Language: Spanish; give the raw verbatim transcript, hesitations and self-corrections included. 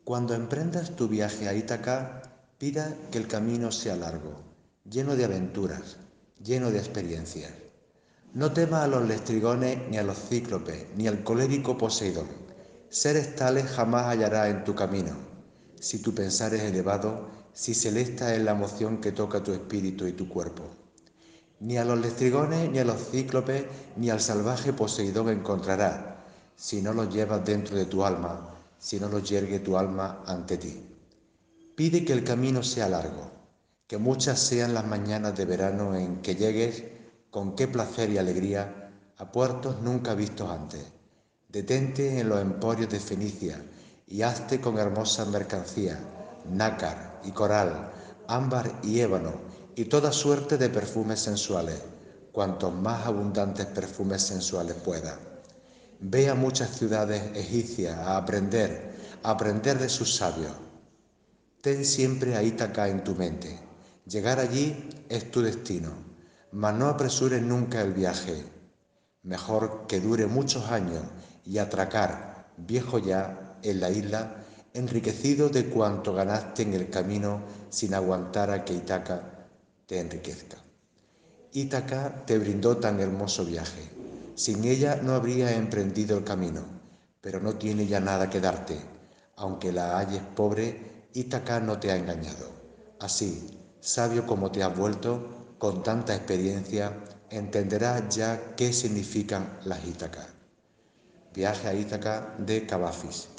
Cuando emprendas tu viaje a Ítaca, pida que el camino sea largo, lleno de aventuras, lleno de experiencias. No temas a los lestrigones, ni a los cíclopes, ni al colérico Poseidón. Seres tales jamás hallarás en tu camino. Si tu pensar es elevado, si celesta es la emoción que toca tu espíritu y tu cuerpo. Ni a los lestrigones, ni a los cíclopes, ni al salvaje Poseidón encontrarás, si no los llevas dentro de tu alma, si no los yergue tu alma ante ti. Pide que el camino sea largo, que muchas sean las mañanas de verano en que llegues, con qué placer y alegría, a puertos nunca vistos antes. Detente en los emporios de Fenicia y hazte con hermosas mercancías, nácar y coral, ámbar y ébano, y toda suerte de perfumes sensuales, cuantos más abundantes perfumes sensuales puedas. Ve a muchas ciudades egipcias a aprender, a aprender de sus sabios. Ten siempre a Ítaca en tu mente. Llegar allí es tu destino, mas no apresures nunca el viaje. Mejor que dure muchos años y atracar, viejo ya, en la isla, enriquecido de cuanto ganaste en el camino sin aguantar a que Ítaca te enriquezca. Ítaca te brindó tan hermoso viaje. Sin ella no habría emprendido el camino, pero no tiene ya nada que darte. Aunque la halles pobre, Ítaca no te ha engañado. Así, sabio como te has vuelto, con tanta experiencia, entenderás ya qué significan las Ítacas. Viaje a Ítaca de Cavafis.